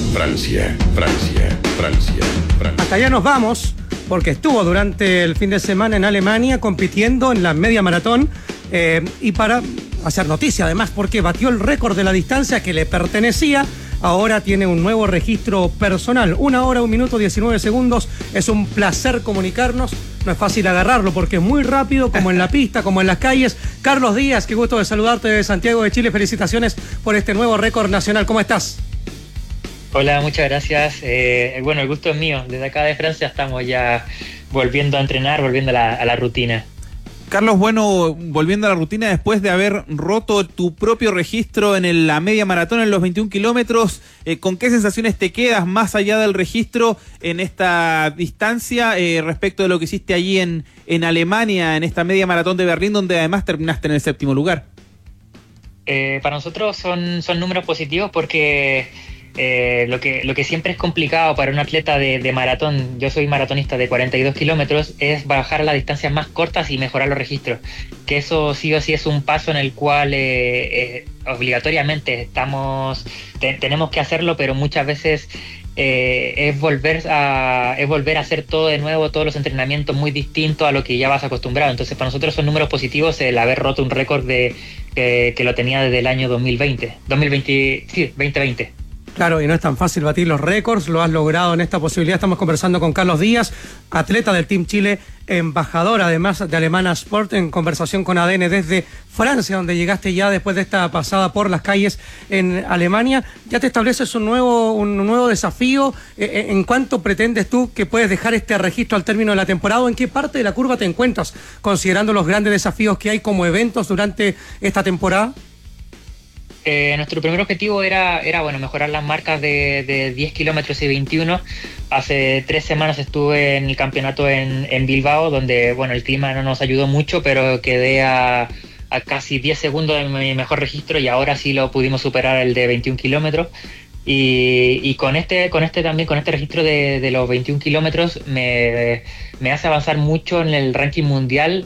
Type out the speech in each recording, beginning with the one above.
Francia, Francia, Francia, Francia. Hasta allá nos vamos, porque estuvo durante el fin de semana en Alemania compitiendo en la media maratón y para hacer noticia además porque batió el récord de la distancia que le pertenecía. Ahora tiene un nuevo registro personal, 1 hora, 1 minuto, 19 segundos. Es un placer comunicarnos. No es fácil agarrarlo porque es muy rápido, como en la pista, como en las calles. Carlos Díaz, qué gusto de saludarte de Santiago de Chile. Felicitaciones por este nuevo récord nacional. ¿Cómo estás? Hola, muchas gracias. Bueno, el gusto es mío. Desde acá de Francia estamos ya volviendo a entrenar, volviendo a la rutina. Carlos, bueno, volviendo a la rutina, después de haber roto tu propio registro en la media maratón en los 21 kilómetros, ¿con qué sensaciones te quedas más allá del registro en esta distancia respecto de lo que hiciste allí en Alemania, en esta media maratón de Berlín, donde además terminaste en el 7º lugar? Para nosotros son números positivos porque lo que siempre es complicado para un atleta de maratón, yo soy maratonista de 42 kilómetros, es bajar a las distancias más cortas y mejorar los registros, que eso sí o sí es un paso en el cual obligatoriamente tenemos que hacerlo, pero muchas veces es volver a hacer todo de nuevo, todos los entrenamientos muy distintos a lo que ya vas acostumbrado. Entonces para nosotros son números positivos el haber roto un récord que lo tenía desde el año 2020. Claro, y no es tan fácil batir los récords, lo has logrado en esta posibilidad. Estamos conversando con Carlos Díaz, atleta del Team Chile, embajador además de Alemana Sport, en conversación con ADN desde Francia, donde llegaste ya después de esta pasada por las calles en Alemania. Ya te estableces un nuevo desafío. ¿En cuánto pretendes tú que puedes dejar este registro al término de la temporada? ¿En qué parte de la curva te encuentras, considerando los grandes desafíos que hay como eventos durante esta temporada? Nuestro primer objetivo era mejorar las marcas de 10 kilómetros y 21. Hace 3 semanas estuve en el campeonato en Bilbao, donde el clima no nos ayudó mucho, pero quedé a casi 10 segundos de mi mejor registro, y ahora sí lo pudimos superar, el de 21 kilómetros. Y con este registro de los 21 kilómetros me hace avanzar mucho en el ranking mundial,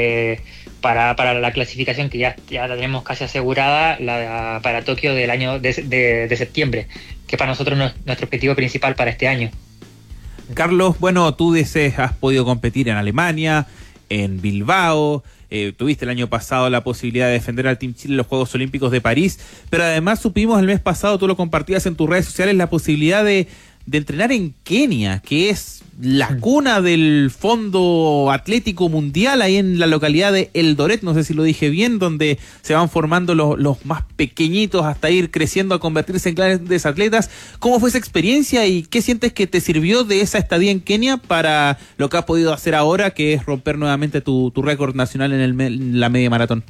para la clasificación que ya la tenemos casi asegurada para Tokio del año de septiembre, que para nosotros es nuestro objetivo principal para este año. Carlos, bueno, tú has podido competir en Alemania, en Bilbao, tuviste el año pasado la posibilidad de defender al Team Chile en los Juegos Olímpicos de París, pero además supimos el mes pasado, tú lo compartías en tus redes sociales, la posibilidad de entrenar en Kenia, que es la cuna del Fondo Atlético Mundial, ahí en la localidad de Eldoret, no sé si lo dije bien, donde se van formando los más pequeñitos hasta ir creciendo a convertirse en grandes atletas. ¿Cómo fue esa experiencia y qué sientes que te sirvió de esa estadía en Kenia para lo que has podido hacer ahora, que es romper nuevamente tu récord nacional en la media maratón?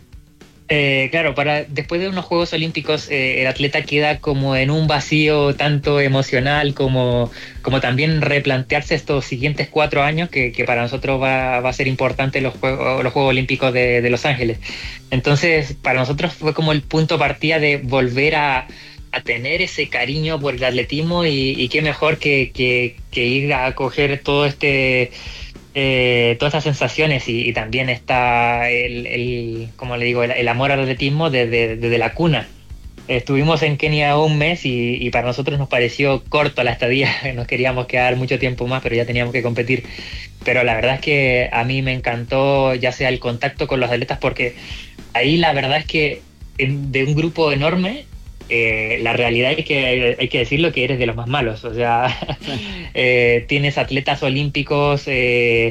Claro, después de unos Juegos Olímpicos el atleta queda como en un vacío tanto emocional como también replantearse estos siguientes 4 años que para nosotros va a ser importante los Juegos Olímpicos de Los Ángeles. Entonces para nosotros fue como el punto de partida de volver a tener ese cariño por el atletismo, y qué mejor que ir a coger todo todas esas sensaciones y también está como le digo, el amor al atletismo desde la cuna. Estuvimos en Kenia 1 mes y para nosotros nos pareció corto la estadía, nos queríamos quedar mucho tiempo más, pero ya teníamos que competir. Pero la verdad es que a mí me encantó ya sea el contacto con los atletas, porque ahí la verdad es que de un grupo enorme, la realidad es que hay que decirlo, que eres de los más malos. O sea, tienes atletas olímpicos de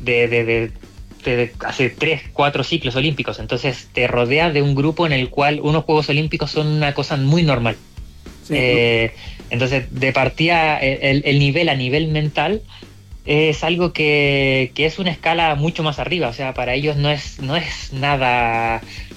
hace 3, 4 ciclos olímpicos, entonces te rodeas de un grupo en el cual unos Juegos Olímpicos son una cosa muy normal. Sí. Entonces de partida el nivel a nivel mental es algo que es una escala mucho más arriba. O sea, para ellos no es nada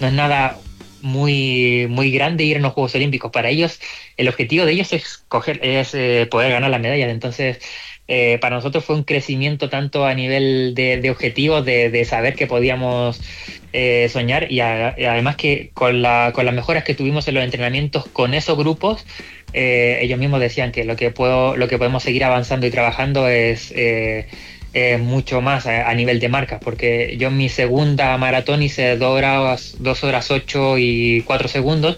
muy grande ir a los Juegos Olímpicos. Para ellos el objetivo de ellos es poder ganar la medalla. Entonces para nosotros fue un crecimiento tanto a nivel de objetivos, de saber que podíamos soñar, y además que con las mejoras que tuvimos en los entrenamientos con esos grupos, ellos mismos decían que lo que podemos seguir avanzando y trabajando es mucho más a nivel de marcas, porque yo en mi segunda maratón hice 2 horas 8 y 4 segundos,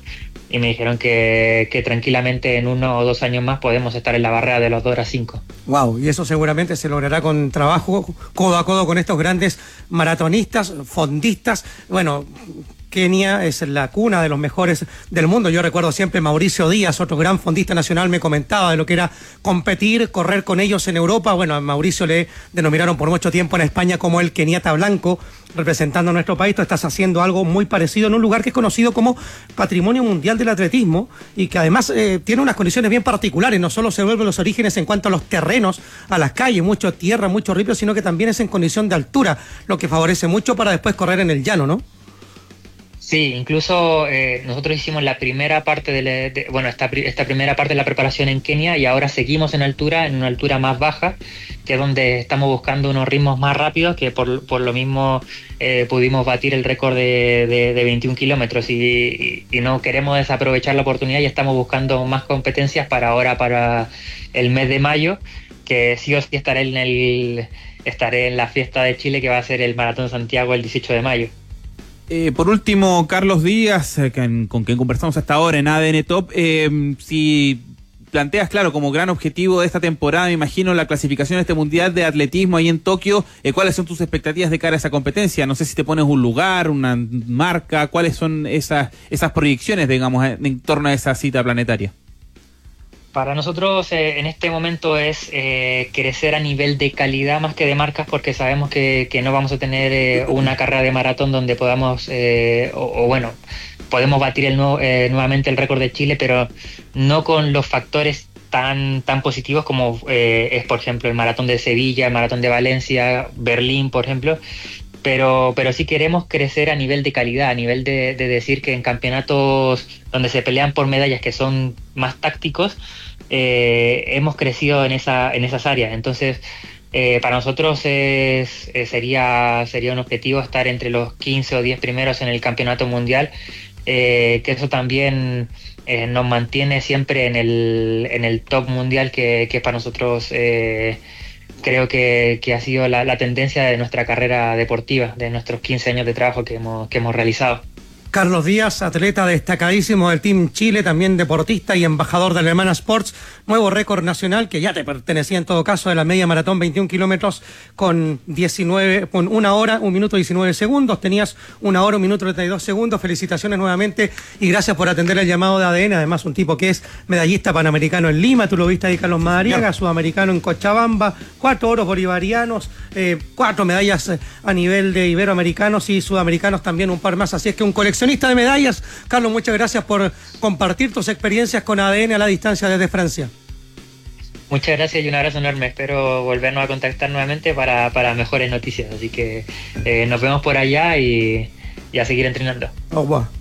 y me dijeron que tranquilamente en 1 o 2 años más podemos estar en la barrera de los 2 horas 5. Wow, y eso seguramente se logrará con trabajo codo a codo con estos grandes maratonistas, fondistas. Bueno, Kenia es la cuna de los mejores del mundo. Yo recuerdo siempre Mauricio Díaz, otro gran fondista nacional, me comentaba de lo que era competir, correr con ellos en Europa. Bueno, a Mauricio le denominaron por mucho tiempo en España como el keniata blanco, representando a nuestro país. Tú estás haciendo algo muy parecido en un lugar que es conocido como Patrimonio Mundial del Atletismo y que además tiene unas condiciones bien particulares. No solo se vuelven los orígenes en cuanto a los terrenos, a las calles, mucho tierra, mucho ripio, sino que también es en condición de altura, lo que favorece mucho para después correr en el llano, ¿no? Sí, incluso nosotros hicimos la primera parte esta primera parte de la preparación en Kenia y ahora seguimos en una altura más baja, que es donde estamos buscando unos ritmos más rápidos, que por lo mismo pudimos batir el récord de 21 kilómetros y no queremos desaprovechar la oportunidad y estamos buscando más competencias para el mes de mayo, que sí o sí estaré en la fiesta de Chile, que va a ser el Maratón de Santiago el 18 de mayo. Por último, Carlos Díaz, con quien conversamos hasta ahora en ADN Top, si planteas, claro, como gran objetivo de esta temporada, me imagino, la clasificación de este Mundial de Atletismo ahí en Tokio, ¿cuáles son tus expectativas de cara a esa competencia? No sé si te pones un lugar, una marca, ¿cuáles son esas proyecciones, digamos, en torno a esa cita planetaria? Para nosotros en este momento es crecer a nivel de calidad más que de marcas, porque sabemos que no vamos a tener una carrera de maratón donde podamos, podemos batir nuevamente el récord de Chile, pero no con los factores tan positivos como es, por ejemplo, el maratón de Sevilla, el maratón de Valencia, Berlín, por ejemplo. Pero sí queremos crecer a nivel de calidad, a nivel de decir que en campeonatos donde se pelean por medallas que son más tácticos, hemos crecido en esas áreas. Entonces, para nosotros sería un objetivo estar entre los 15 o 10 primeros en el campeonato mundial, que eso también nos mantiene siempre en el top mundial, que para nosotros creo que ha sido la tendencia de nuestra carrera deportiva, de nuestros 15 años de trabajo que hemos realizado. Carlos Díaz, atleta destacadísimo del Team Chile, también deportista y embajador de Alemana Sports, nuevo récord nacional que ya te pertenecía en todo caso, de la media maratón, 21 kilómetros con 1 hora, 1 minuto 19 segundos, tenías 1 hora, 1 minuto 32 segundos, felicitaciones nuevamente y gracias por atender el llamado de ADN, además un tipo que es medallista panamericano en Lima, tú lo viste ahí, Carlos Madariaga, sudamericano en Cochabamba, 4 oros bolivarianos, 4 medallas a nivel de iberoamericanos y sudamericanos también un par más, así es que un coleccionista de medallas. Carlos, muchas gracias por compartir tus experiencias con ADN a la distancia desde Francia. Muchas gracias y un abrazo enorme. Espero volvernos a contactar nuevamente para mejores noticias. Así que nos vemos por allá y a seguir entrenando. Au revoir.